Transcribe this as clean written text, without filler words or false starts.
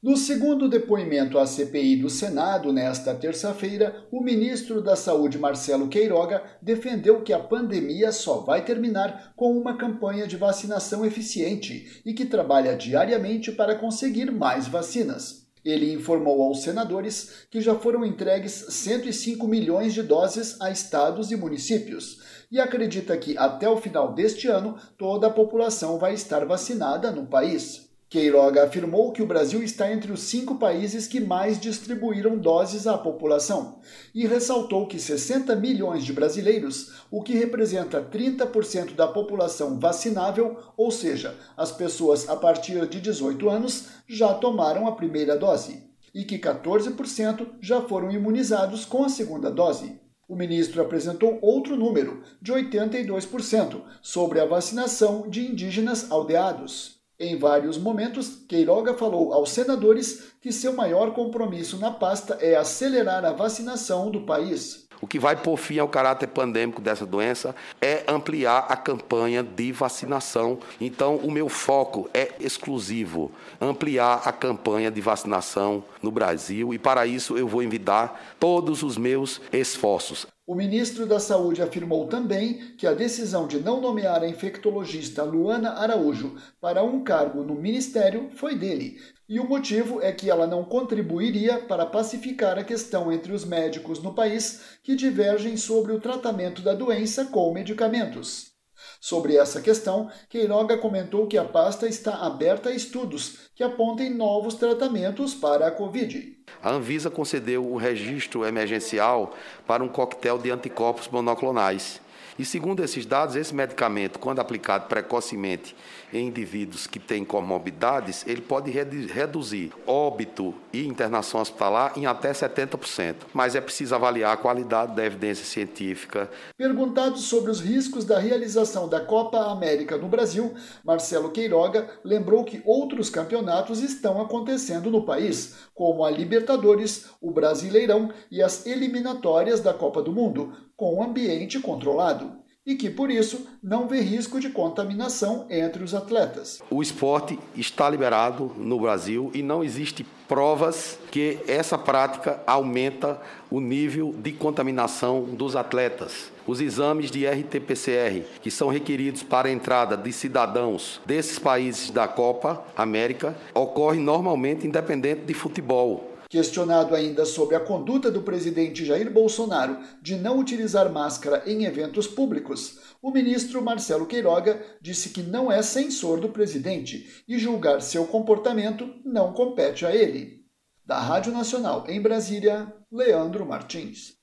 No segundo depoimento à CPI do Senado, nesta terça-feira, o ministro da Saúde, Marcelo Queiroga, defendeu que a pandemia só vai terminar com uma campanha de vacinação eficiente e que trabalha diariamente para conseguir mais vacinas. Ele informou aos senadores que já foram entregues 105 milhões de doses a estados e municípios e acredita que até o final deste ano toda a população vai estar vacinada no país. Queiroga afirmou que o Brasil está entre os 5 países que mais distribuíram doses à população e ressaltou que 60 milhões de brasileiros, o que representa 30% da população vacinável, ou seja, as pessoas a partir de 18 anos, já tomaram a primeira dose e que 14% já foram imunizados com a segunda dose. O ministro apresentou outro número, de 82%, sobre a vacinação de indígenas aldeados. Em vários momentos, Queiroga falou aos senadores que seu maior compromisso na pasta é acelerar a vacinação do país. O que vai pôr fim ao caráter pandêmico dessa doença é ampliar a campanha de vacinação. Então, o meu foco é exclusivo, ampliar a campanha de vacinação no Brasil e, para isso, eu vou envidar todos os meus esforços. O ministro da Saúde afirmou também que a decisão de não nomear a infectologista Luana Araújo para um cargo no ministério foi dele, e o motivo é que ela não contribuiria para pacificar a questão entre os médicos no país que divergem sobre o tratamento da doença com medicamentos. Sobre essa questão, Queiroga comentou que a pasta está aberta a estudos que apontem novos tratamentos para a Covid. A Anvisa concedeu o registro emergencial para um coquetel de anticorpos monoclonais. E, segundo esses dados, esse medicamento, quando aplicado precocemente em indivíduos que têm comorbidades, ele pode reduzir óbito e internação hospitalar em até 70%. Mas é preciso avaliar a qualidade da evidência científica. Perguntado sobre os riscos da realização da Copa América no Brasil, Marcelo Queiroga lembrou que outros campeonatos estão acontecendo no país, como a Libertadores, o Brasileirão e as eliminatórias da Copa do Mundo, com ambiente controlado, e que, por isso, não vê risco de contaminação entre os atletas. O esporte está liberado no Brasil e não existe provas que essa prática aumenta o nível de contaminação dos atletas. Os exames de RT-PCR, que são requeridos para a entrada de cidadãos desses países da Copa América, ocorrem normalmente independente de futebol. Questionado ainda sobre a conduta do presidente Jair Bolsonaro de não utilizar máscara em eventos públicos, o ministro Marcelo Queiroga disse que não é censor do presidente e julgar seu comportamento não compete a ele. Da Rádio Nacional em Brasília, Leandro Martins.